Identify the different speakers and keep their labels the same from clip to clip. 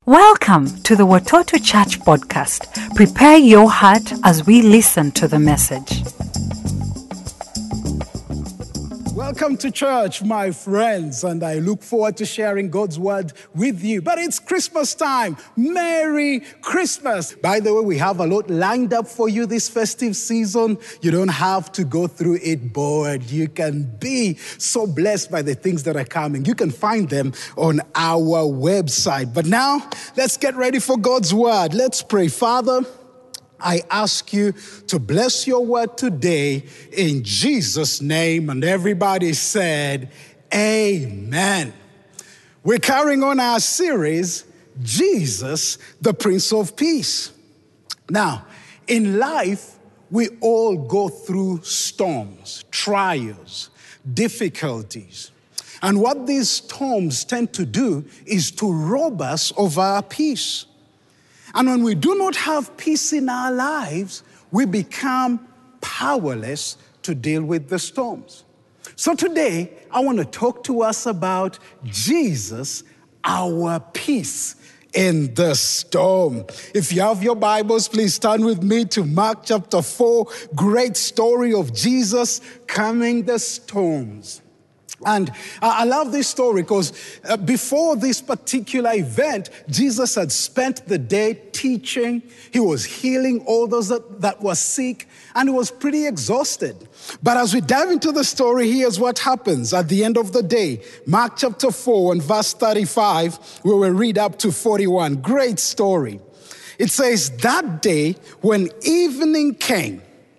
Speaker 1: Welcome to the Watoto Church podcast. Prepare your heart as we listen to the message.
Speaker 2: Welcome to church, my friends, and I look forward to sharing God's word with you. But it's Christmas time. Merry Christmas. By the way, we have a lot lined up for you this festive season. You don't have to go through it bored. You can be so blessed by the things that are coming. You can find them on our website. But now, let's get ready for God's word. Let's pray. Father, I ask you to bless your word today in Jesus' name. And everybody said, amen. We're carrying on our series, Jesus, the Prince of Peace. Now, in life, we all go through storms, trials, difficulties. And what these storms tend to do is to rob us of our peace. And when we do not have peace in our lives, we become powerless to deal with the storms. So today, I want to talk to us about Jesus, our peace in the storm. If you have your Bibles, please turn with me to Mark chapter 4. Great story of Jesus calming the storms. And I love this story because before this particular event, Jesus had spent the day teaching. He was healing all those that were sick, and he was pretty exhausted. But as we dive into the story, here's what happens at the end of the day. Mark chapter 4 and verse 35, we will read up to 41. Great story. It says, that day when evening came,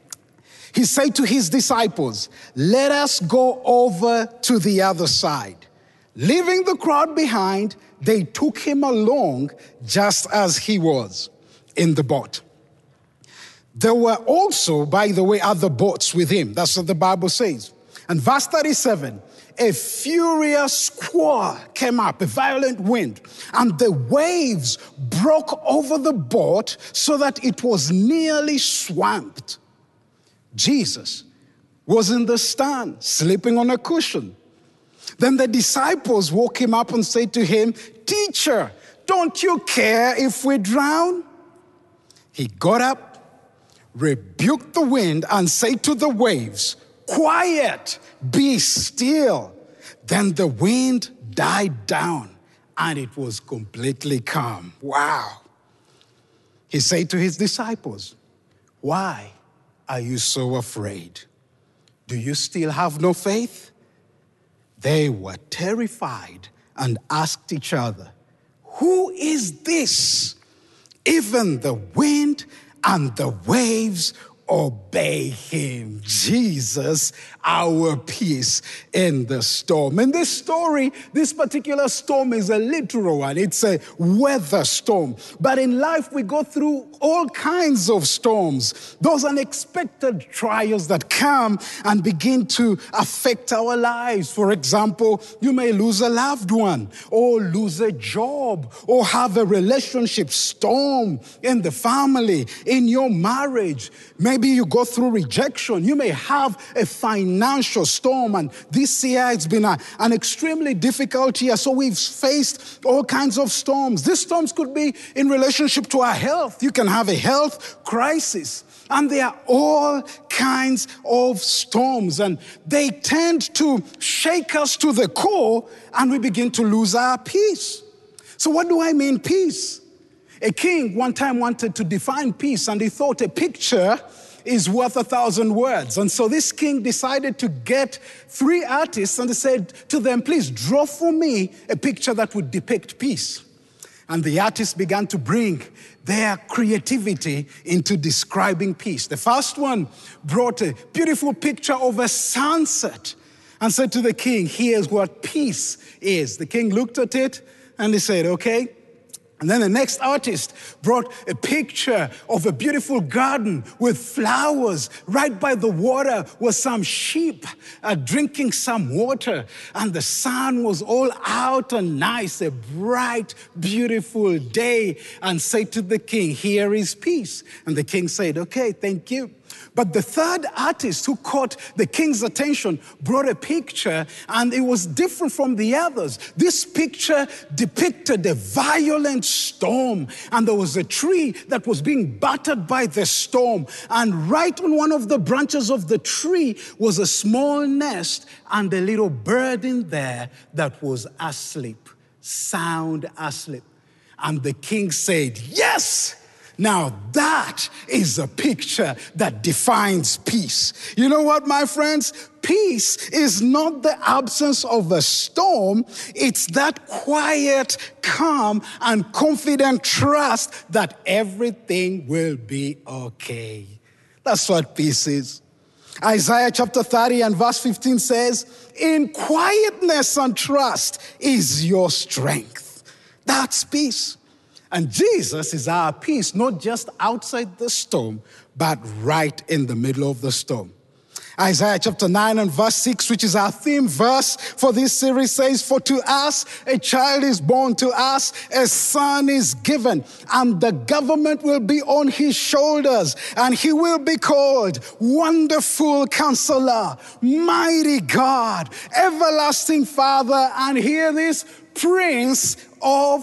Speaker 2: he said to his disciples, let us go over to the other side. Leaving the crowd behind, they took him along just as he was in the boat. There were also, by the way, other boats with him. That's what the Bible says. And verse 37, a furious squall came up, a violent wind, and the waves broke over the boat so that it was nearly swamped. Jesus was in the stern, sleeping on a cushion. Then the disciples woke him up and said to him, Teacher, don't you care if we drown? He got up, rebuked the wind, and said to the waves, Quiet, be still. Then the wind died down, and it was completely calm. Wow. He said to his disciples, Why are you so afraid? Do you still have no faith? They were terrified and asked each other, Who is this? Even the wind and the waves obey him. Jesus, our peace in the storm. In this story, this particular storm is a literal one. It's a weather storm. But in life, we go through all kinds of storms. Those unexpected trials that come and begin to affect our lives. For example, you may lose a loved one, or lose a job, or have a relationship storm in the family, in your marriage. Maybe you go through rejection. You may have a financial storm. And this year, it's been an extremely difficult year. So we've faced all kinds of storms. These storms could be in relationship to our health. You can have a health crisis. And there are all kinds of storms. And they tend to shake us to the core, and we begin to lose our peace. So what do I mean peace? A king one time wanted to define peace, and he thought a picture is worth 1,000 words. And so this king decided to get 3 artists, and he said to them, please draw for me a picture that would depict peace. And the artists began to bring their creativity into describing peace. The first one brought a beautiful picture of a sunset and said to the king, here's what peace is. The king looked at it and he said, okay. And then the next artist brought a picture of a beautiful garden with flowers. Right by the water was some sheep drinking some water. And the sun was all out and nice, a bright, beautiful day. And said to the king, here is peace. And the king said, okay, thank you. But the third artist who caught the king's attention brought a picture, and it was different from the others. This picture depicted a violent storm, and there was a tree that was being battered by the storm. And right on one of the branches of the tree was a small nest and a little bird in there that was asleep, sound asleep. And the king said, "Yes! Now that is a picture that defines peace." You know what, my friends? Peace is not the absence of a storm. It's that quiet, calm, and confident trust that everything will be okay. That's what peace is. Isaiah chapter 30 and verse 15 says, "In quietness and trust is your strength." That's peace. And Jesus is our peace, not just outside the storm, but right in the middle of the storm. Isaiah chapter 9 and verse 6, which is our theme verse for this series, says, "For to us a child is born, to us a son is given, and the government will be on his shoulders, and he will be called Wonderful Counselor, Mighty God, Everlasting Father," and hear this, "Prince of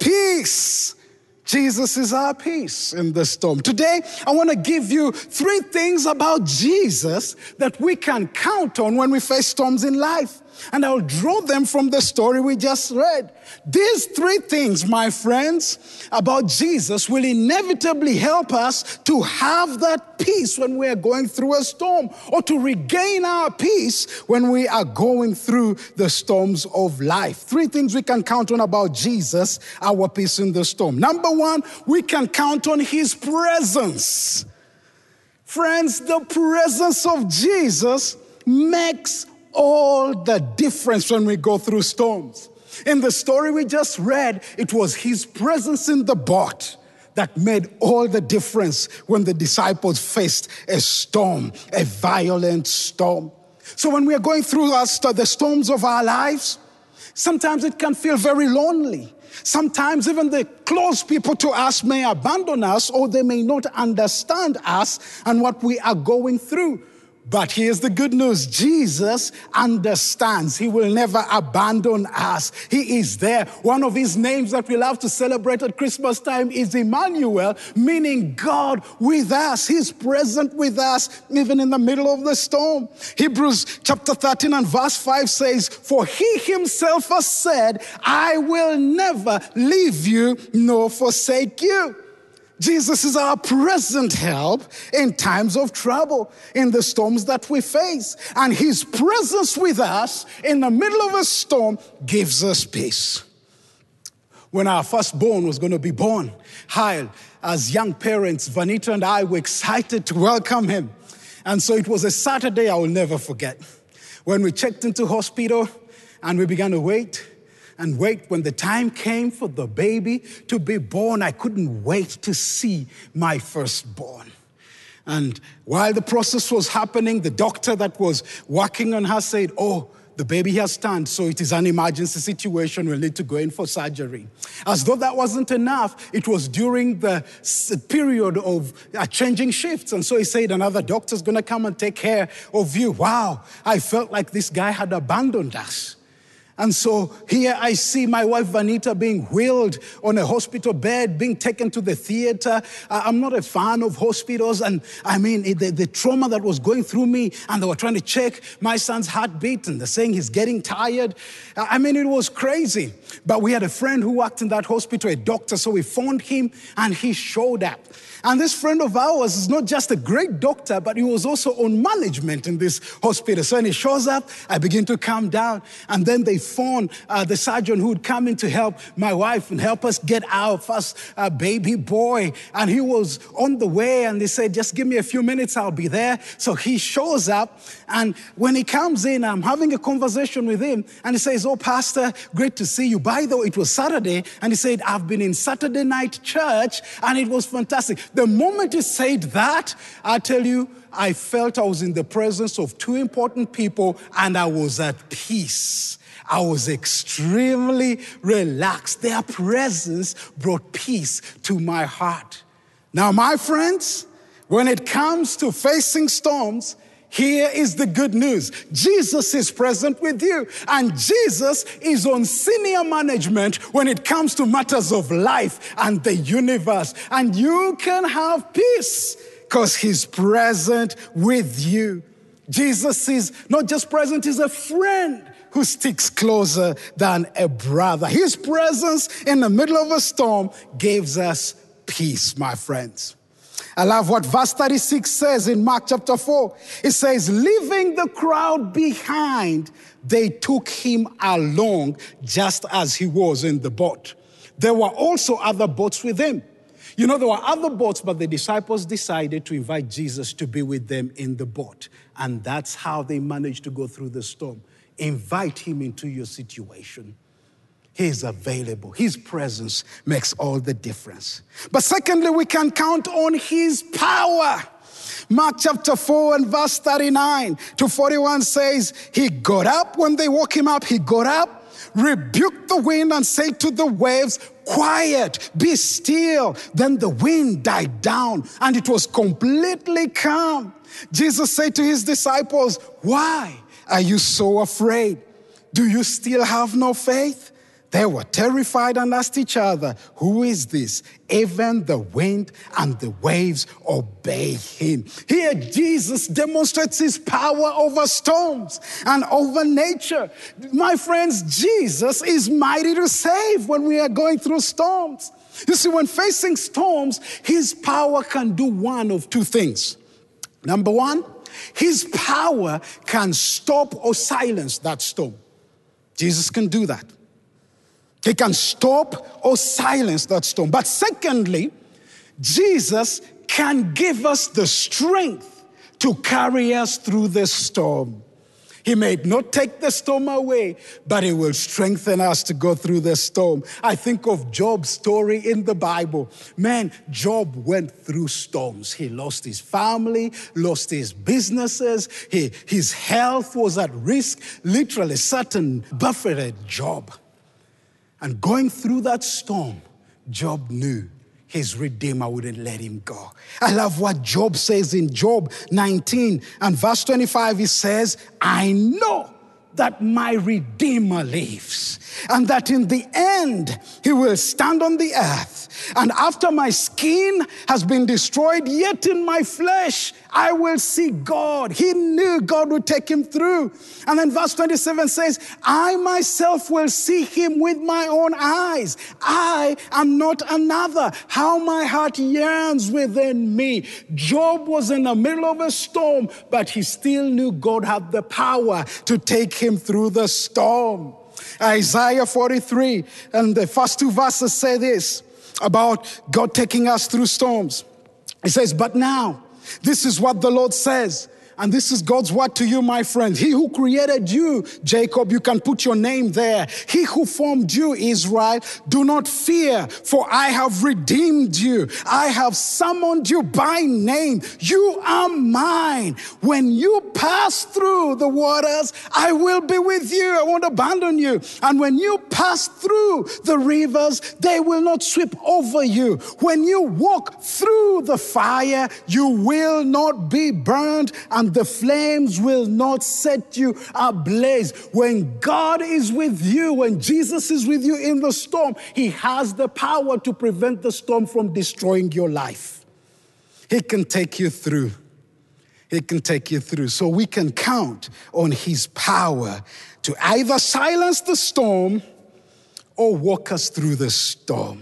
Speaker 2: Peace." Jesus is our peace in the storm. Today, I want to give you 3 things about Jesus that we can count on when we face storms in life. And I'll draw them from the story we just read. These 3 things, my friends, about Jesus will inevitably help us to have that peace when we are going through a storm, or to regain our peace when we are going through the storms of life. 3 things we can count on about Jesus, our peace in the storm. Number 1, we can count on his presence. Friends, the presence of Jesus makes all the difference when we go through storms. In the story we just read, it was his presence in the boat that made all the difference when the disciples faced a storm, a violent storm. So when we are going through the storms of our lives, sometimes it can feel very lonely. Sometimes even the close people to us may abandon us, or they may not understand us and what we are going through. But here's the good news. Jesus understands. He will never abandon us. He is there. One of his names that we love to celebrate at Christmas time is Emmanuel, meaning God with us. He's present with us even in the middle of the storm. Hebrews chapter 13 and verse 5 says, "For he himself has said, I will never leave you nor forsake you." Jesus is our present help in times of trouble, in the storms that we face. And his presence with us in the middle of a storm gives us peace. When our firstborn was going to be born, Hyle, as young parents, Vanita and I were excited to welcome him. And so it was a Saturday I will never forget. When we checked into hospital and we began to wait. And when the time came for the baby to be born, I couldn't wait to see my firstborn. And while the process was happening, the doctor that was working on her said, "Oh, the baby has turned, so it is an emergency situation. We'll need to go in for surgery." As though that wasn't enough, it was during the period of changing shifts. And so he said, "Another doctor's going to come and take care of you." Wow, I felt like this guy had abandoned us. And so here I see my wife Vanita being wheeled on a hospital bed, being taken to the theater. I'm not a fan of hospitals. And I mean, the trauma that was going through me, and they were trying to check my son's heartbeat, and they're saying he's getting tired. I mean, it was crazy. But we had a friend who worked in that hospital, a doctor, so we phoned him, and he showed up. And this friend of ours is not just a great doctor, but he was also on management in this hospital. So when he shows up, I begin to calm down. And then they phone the surgeon who would come in to help my wife and help us get our first baby boy. And he was on the way, and they said, "Just give me a few minutes, I'll be there." So he shows up, and when he comes in, I'm having a conversation with him, and he says, "Oh, Pastor, great to see you. By the way, it was Saturday." And he said, "I've been in Saturday night church, and it was fantastic." The moment he said that, I tell you, I felt I was in the presence of 2 important people, and I was at peace. I was extremely relaxed. Their presence brought peace to my heart. Now, my friends, When it comes to facing storms, here is the good news. Jesus is present with you, and Jesus is on senior management when it comes to matters of life and the universe. And you can have peace because he's present with you. Jesus is not just present, he's a friend who sticks closer than a brother. His presence in the middle of a storm gives us peace, my friends. I love what verse 36 says in Mark chapter 4. It says, leaving the crowd behind, they took him along just as he was in the boat. There were also other boats with him. You know, there were other boats, but the disciples decided to invite Jesus to be with them in the boat. And that's how they managed to go through the storm. Invite him into your situation. He's available. His presence makes all the difference. But secondly, we can count on his power. Mark chapter 4 and verse 39 to 41 says, he got up when they woke him up. He got up, rebuked the wind and said to the waves, quiet, be still. Then the wind died down and it was completely calm. Jesus said to his disciples, why are you so afraid? Do you still have no faith? They were terrified and asked each other, who is this? Even the wind and the waves obey him. Here, Jesus demonstrates his power over storms and over nature. My friends, Jesus is mighty to save when we are going through storms. You see, when facing storms, his power can do one of two things. Number one, his power can stop or silence that storm. Jesus can do that. He can stop or silence that storm. But secondly, Jesus can give us the strength to carry us through the storm. He may not take the storm away, but he will strengthen us to go through the storm. I think of Job's story in the Bible. Man, Job went through storms. He lost his family, lost his businesses. His health was at risk. Literally, Satan buffeted Job. And going through that storm, Job knew his Redeemer wouldn't let him go. I love what Job says in Job 19 and verse 25. He says, I know that my Redeemer lives, and that in the end he will stand on the earth. And after my skin has been destroyed, yet in my flesh I will see God. He knew God would take him through. And then verse 27 says, I myself will see him with my own eyes. I am not another. How my heart yearns within me. Job was in the middle of a storm, but he still knew God had the power to take him through the storm. Isaiah 43 and the first two verses say this about God taking us through storms. It says, but now, this is what the Lord says. And this is God's word to you, my friend. He who created you, Jacob, you can put your name there. He who formed you, Israel, do not fear, for I have redeemed you. I have summoned you by name. You are mine. When you pass through the waters, I will be with you. I won't abandon you. And when you pass through the rivers, they will not sweep over you. When you walk through the fire, you will not be burned, and the flames will not set you ablaze. When God is with you, when Jesus is with you in the storm, he has the power to prevent the storm from destroying your life. He can take you through. He can take you through. So we can count on his power to either silence the storm or walk us through the storm.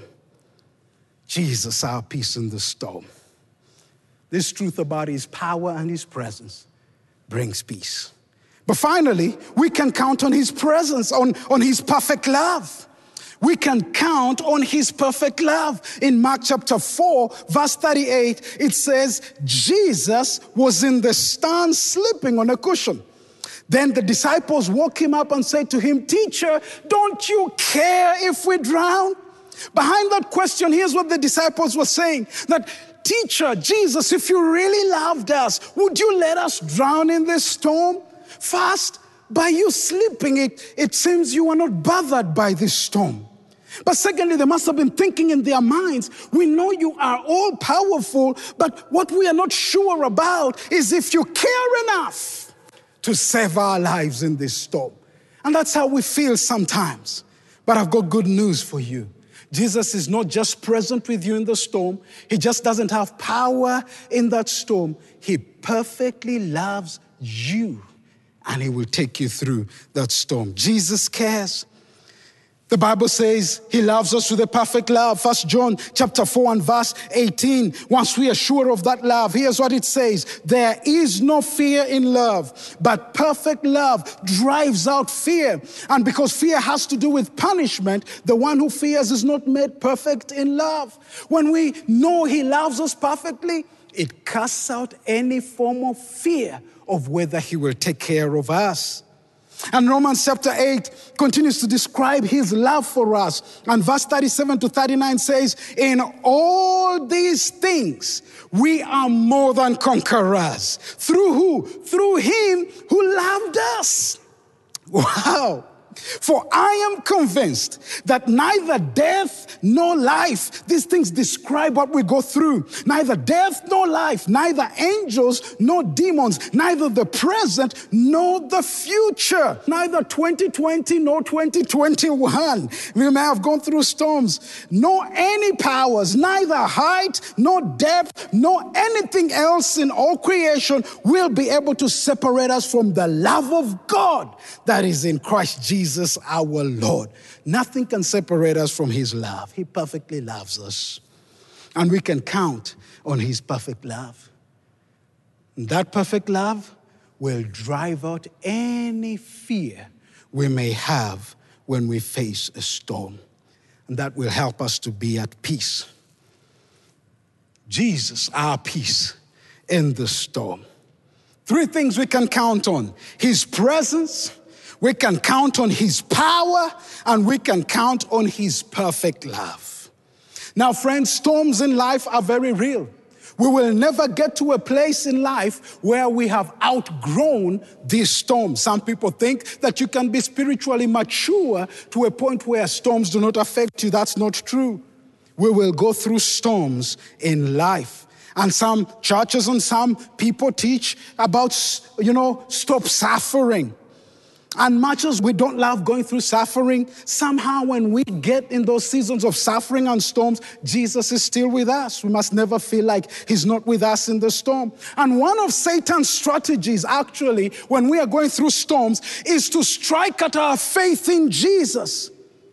Speaker 2: Jesus, our peace in the storm. This truth about his power and his presence brings peace. But finally, we can count on his presence, on his perfect love. We can count on his perfect love. In Mark chapter 4, verse 38, it says, Jesus was in the stern sleeping on a cushion. Then the disciples woke him up and said to him, Teacher, don't you care if we drown? Behind that question, here's what the disciples were saying, that Teacher, Jesus, if you really loved us, would you let us drown in this storm? First, by you sleeping, it seems you are not bothered by this storm. But secondly, they must have been thinking in their minds, we know you are all powerful, but what we are not sure about is if you care enough to save our lives in this storm. And that's how we feel sometimes. But I've got good news for you. Jesus is not just present with you in the storm. He just doesn't have power in that storm. He perfectly loves you, and he will take you through that storm. Jesus cares. The Bible says he loves us with a perfect love. 1 John chapter 4 and verse 18. Once we are sure of that love, here's what it says. There is no fear in love, but perfect love drives out fear. And because fear has to do with punishment, the one who fears is not made perfect in love. When we know he loves us perfectly, it casts out any form of fear of whether he will take care of us. And Romans chapter 8 continues to describe his love for us. And verse 37 to 39 says, in all these things, we are more than conquerors. Through who? Through him who loved us. Wow. For I am convinced that neither death nor life, these things describe what we go through, neither death nor life, neither angels nor demons, neither the present nor the future, neither 2020 nor 2021. We may have gone through storms, nor any powers, neither height nor depth, nor anything else in all creation will be able to separate us from the love of God that is in Christ Jesus our Lord. Nothing can separate us from his love. He perfectly loves us. And we can count on his perfect love. And that perfect love will drive out any fear we may have when we face a storm. And that will help us to be at peace. Jesus, our peace in the storm. 3 things we can count on: his presence, we can count on his power, and we can count on his perfect love. Now, friends, storms in life are very real. We will never get to a place in life where we have outgrown these storms. Some people think that you can be spiritually mature to a point where storms do not affect you. That's not true. We will go through storms in life. And some churches and some people teach about, stop suffering. And much as we don't love going through suffering, somehow when we get in those seasons of suffering and storms, Jesus is still with us. We must never feel like he's not with us in the storm. And one of Satan's strategies, actually, when we are going through storms, is to strike at our faith in Jesus.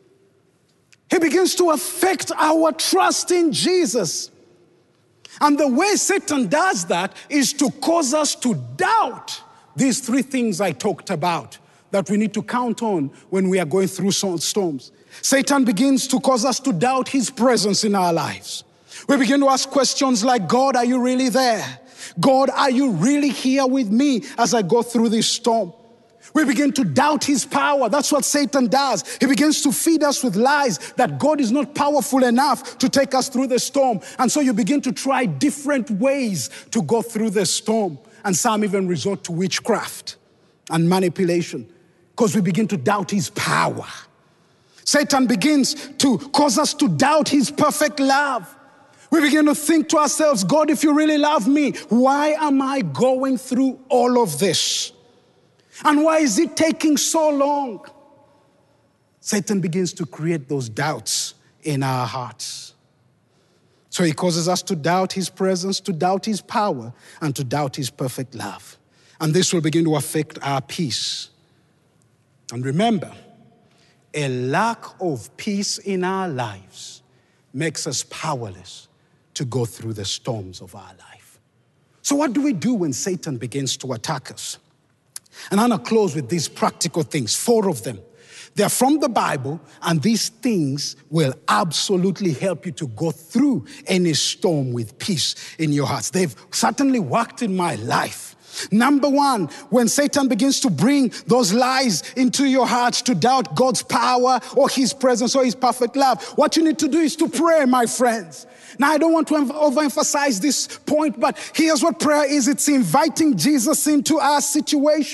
Speaker 2: He begins to affect our trust in Jesus. And the way Satan does that is to cause us to doubt these 3 things I talked about that we need to count on when we are going through storms. Satan begins to cause us to doubt his presence in our lives. We begin to ask questions like, God, are you really there? God, are you really here with me as I go through this storm? We begin to doubt his power. That's what Satan does. He begins to feed us with lies that God is not powerful enough to take us through the storm. And so you begin to try different ways to go through the storm. And some even resort to witchcraft and manipulation because we begin to doubt his power. Satan begins to cause us to doubt his perfect love. We begin to think to ourselves, God, if you really love me, why am I going through all of this? And why is it taking so long? Satan begins to create those doubts in our hearts. So he causes us to doubt his presence, to doubt his power, and to doubt his perfect love. And this will begin to affect our peace. And remember, a lack of peace in our lives makes us powerless to go through the storms of our life. So what do we do when Satan begins to attack us? And I'm going to close with these practical things, 4 of them. They're from the Bible, and these things will absolutely help you to go through any storm with peace in your hearts. They've certainly worked in my life. Number 1, when Satan begins to bring those lies into your heart to doubt God's power or his presence or his perfect love, what you need to do is to pray, my friends. Now, I don't want to overemphasize this point, but here's what prayer is. It's inviting Jesus into our situation.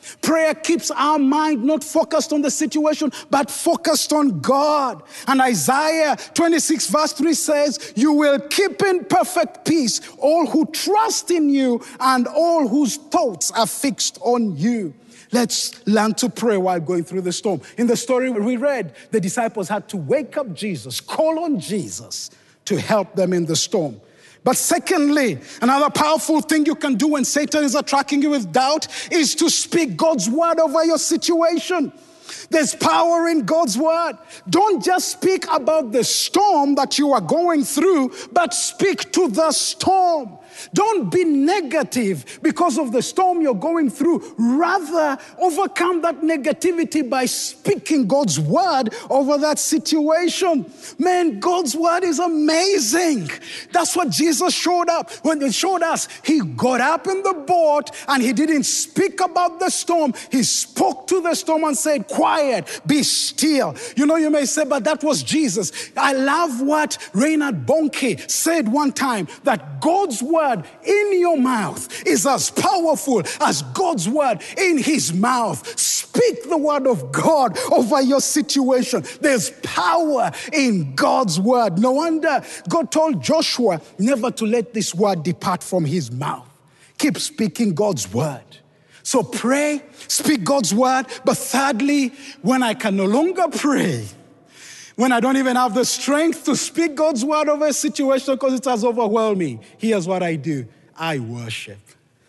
Speaker 2: Prayer keeps our mind not focused on the situation, but focused on God. And Isaiah 26 verse 3 says, you will keep in perfect peace all who trust in you and all whose thoughts are fixed on you. Let's learn to pray while going through the storm. In the story we read, the disciples had to wake up Jesus, call on Jesus to help them in the storm. But secondly, another powerful thing you can do when Satan is attacking you with doubt is to speak God's word over your situation. There's power in God's word. Don't just speak about the storm that you are going through, but speak to the storm. Don't be negative because of the storm you're going through. Rather, overcome that negativity by speaking God's word over that situation. Man, God's word is amazing. That's what Jesus showed up. When he showed us, he got up in the boat and he didn't speak about the storm. He spoke to the storm and said, quiet, be still. You know, you may say, but that was Jesus. I love what Reinhard Bonnke said one time, that God's word in your mouth is as powerful as God's word in his mouth. Speak the word of God over your situation. There's power in God's word. No wonder God told Joshua never to let this word depart from his mouth. Keep speaking God's word. So pray, speak God's word. But thirdly, when I can no longer pray, when I don't even have the strength to speak God's word over a situation because it has overwhelmed me, here's what I do. I worship.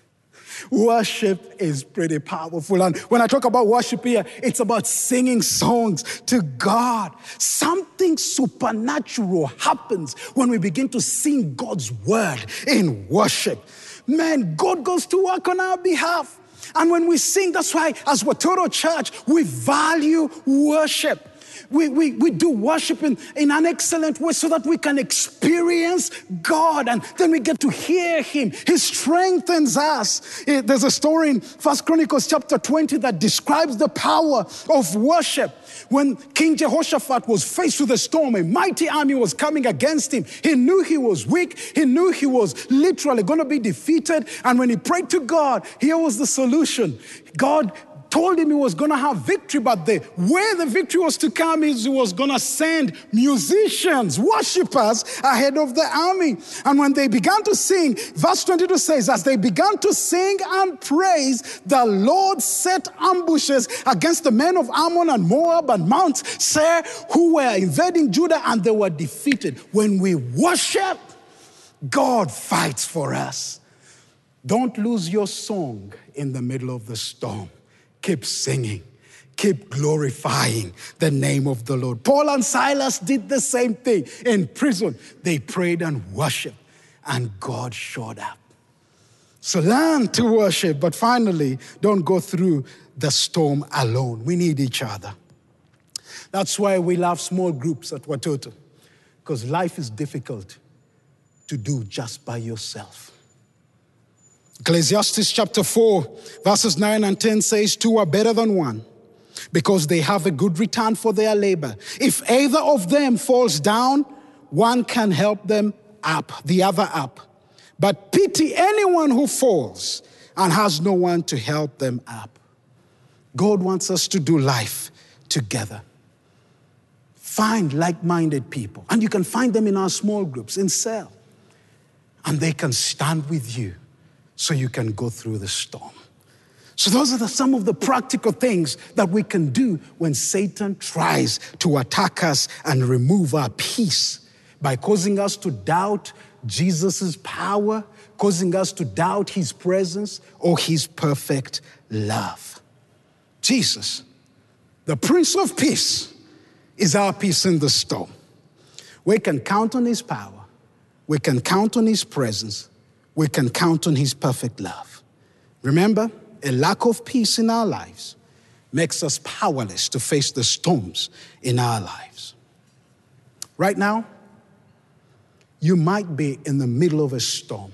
Speaker 2: Worship is pretty powerful. And when I talk about worship here, it's about singing songs to God. Something supernatural happens when we begin to sing God's word in worship. Man, God goes to work on our behalf. And when we sing, that's why as Watoto Church, we value worship. We do worship in an excellent way so that we can experience God and then we get to hear him. He strengthens us. There's a story in 1 Chronicles chapter 20 that describes the power of worship. When King Jehoshaphat was faced with a storm, a mighty army was coming against him. He knew he was weak. He knew he was literally going to be defeated. And when he prayed to God, here was the solution. God told him he was going to have victory, but the way the victory was to come is he was going to send musicians, worshipers ahead of the army. And when they began to sing, verse 22 says, as they began to sing and praise, the Lord set ambushes against the men of Ammon and Moab and Mount Seir who were invading Judah, and they were defeated. When we worship, God fights for us. Don't lose your song in the middle of the storm. Keep singing. Keep glorifying the name of the Lord. Paul and Silas did the same thing. In prison, they prayed and worshiped, and God showed up. So learn to worship, but finally, don't go through the storm alone. We need each other. That's why we love small groups at Watoto, because life is difficult to do just by yourself. Ecclesiastes chapter 4, verses 9 and 10 says, two are better than one because they have a good return for their labor. If either of them falls down, one can help them up, the other up. But pity anyone who falls and has no one to help them up. God wants us to do life together. Find like-minded people. And you can find them in our small groups, in cell. And they can stand with you so you can go through the storm. So those are some of the practical things that we can do when Satan tries to attack us and remove our peace by causing us to doubt Jesus' power, causing us to doubt his presence or his perfect love. Jesus, the Prince of Peace, is our peace in the storm. We can count on his power. We can count on his presence. We can count on his perfect love. Remember, a lack of peace in our lives makes us powerless to face the storms in our lives. Right now, you might be in the middle of a storm.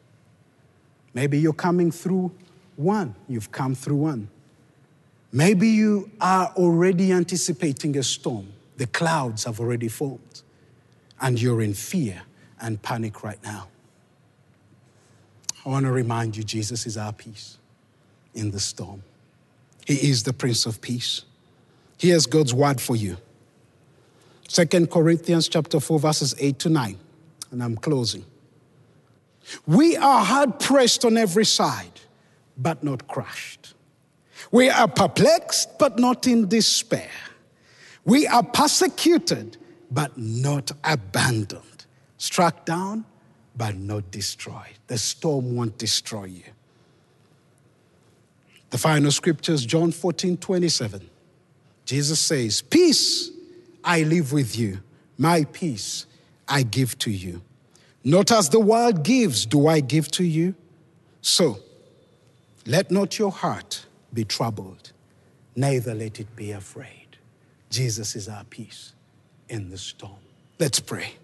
Speaker 2: Maybe you're coming through one. You've come through one. Maybe you are already anticipating a storm. The clouds have already formed, and you're in fear and panic right now. I want to remind you, Jesus is our peace in the storm. He is the Prince of Peace. Here's God's word for you. 2 Corinthians chapter 4, verses 8 to 9. And I'm closing. We are hard pressed on every side, but not crushed. We are perplexed, but not in despair. We are persecuted, but not abandoned. Struck down, but not destroyed. The storm won't destroy you. The final scriptures, John 14:27. Jesus says, peace I leave with you. My peace I give to you. Not as the world gives do I give to you. So let not your heart be troubled, neither let it be afraid. Jesus is our peace in the storm. Let's pray.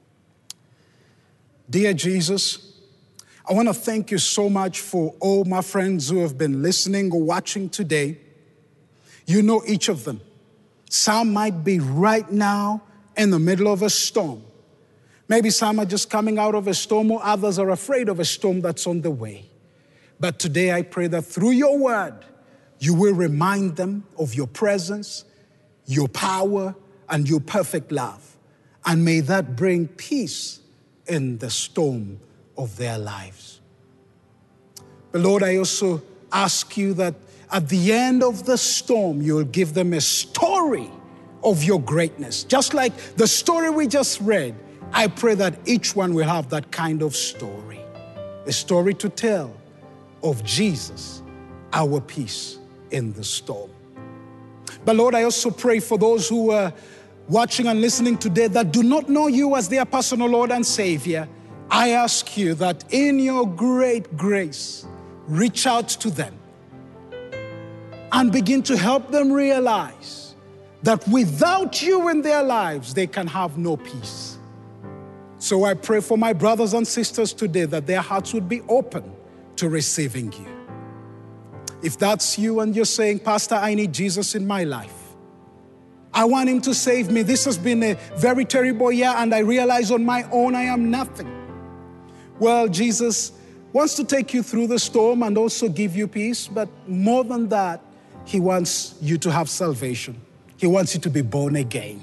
Speaker 2: Dear Jesus, I want to thank you so much for all my friends who have been listening or watching today. You know each of them. Some might be right now in the middle of a storm. Maybe some are just coming out of a storm, or others are afraid of a storm that's on the way. But today I pray that through your word, you will remind them of your presence, your power, and your perfect love. And may that bring peace in the storm of their lives. But Lord, I also ask you that at the end of the storm, you'll give them a story of your greatness. Just like the story we just read, I pray that each one will have that kind of story. A story to tell of Jesus, our peace in the storm. But Lord, I also pray for those who are watching and listening today that do not know you as their personal Lord and Savior. I ask you that in your great grace, reach out to them and begin to help them realize that without you in their lives, they can have no peace. So I pray for my brothers and sisters today that their hearts would be open to receiving you. If that's you and you're saying, Pastor, I need Jesus in my life. I want him to save me. This has been a very terrible year and I realize on my own I am nothing. Well, Jesus wants to take you through the storm and also give you peace, but more than that, he wants you to have salvation. He wants you to be born again.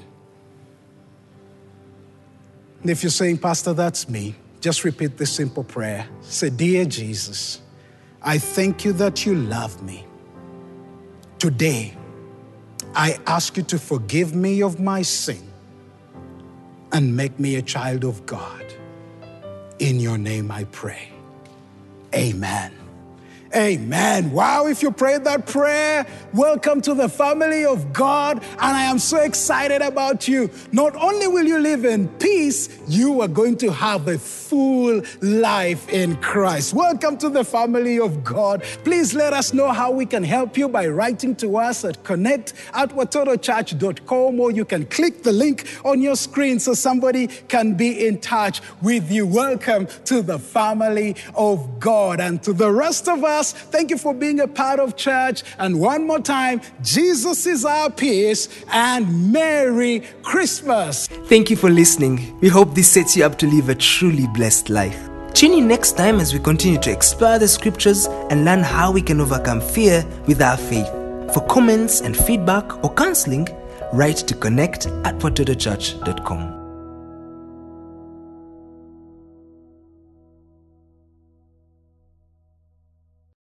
Speaker 2: And if you're saying, Pastor, that's me, just repeat this simple prayer. Say, Dear Jesus, I thank you that you love me. Today, I ask you to forgive me of my sin and make me a child of God. In your name I pray. Amen. Amen. Wow, if you prayed that prayer, welcome to the family of God. And I am so excited about you. Not only will you live in peace, you are going to have a full life in Christ. Welcome to the family of God. Please let us know how we can help you by writing to us at connect@watotochurch.com, or you can click the link on your screen so somebody can be in touch with you. Welcome to the family of God. And to the rest of us, thank you for being a part of church. And one more time, Jesus is our peace, and Merry Christmas.
Speaker 3: Thank you for listening. We hope this sets you up to live a truly blessed life. Tune in next time as we continue to explore the scriptures and learn how we can overcome fear with our faith. For comments and feedback or counseling, write to connect@watotochurch.com.